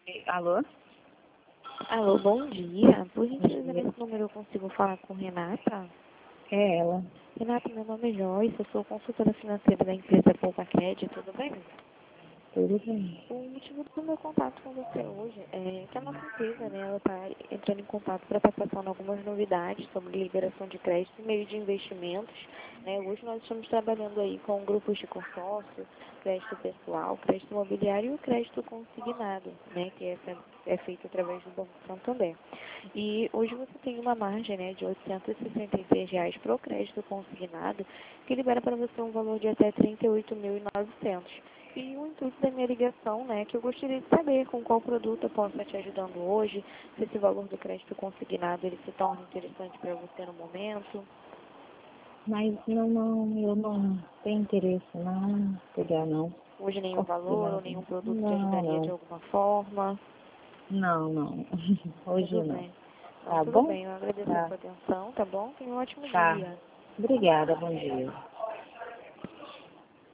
Alô? Alô, bom dia. Por gentileza, nesse número eu consigo falar com Renata? É ela. Renata, meu nome é Joyce, eu sou consultora financeira da empresa Poupa Cred, tudo bem? Tudo bem. O motivo do meu contato com você hoje é que a nossa empresa, né, ela está entrando em contato para estar passando algumas novidades sobre liberação de crédito e meio de investimentos, né? Hoje nós estamos trabalhando aí com grupos de consórcio, crédito pessoal, crédito imobiliário e o crédito consignado, né, que é feito através do Banco Santander. E hoje você tem uma margem, né, de R$ 866 para o crédito consignado, que libera para você um valor de até R$ 38.900. E o intuito da minha ligação, né, que eu gostaria de saber com qual produto eu posso estar te ajudando hoje, se esse valor do crédito consignado ele se torna interessante para você no momento. Mas eu não tenho interesse não pegar não. Hoje nenhum valor ou Consignado. nenhum produto te Não, ajudaria de não. alguma forma. Não. Hoje Tudo não. bem. Então, Tá tudo bom? bem, eu agradeço a Tá. sua atenção, tá bom? Tenha um ótimo Tá. dia. Obrigada, bom dia.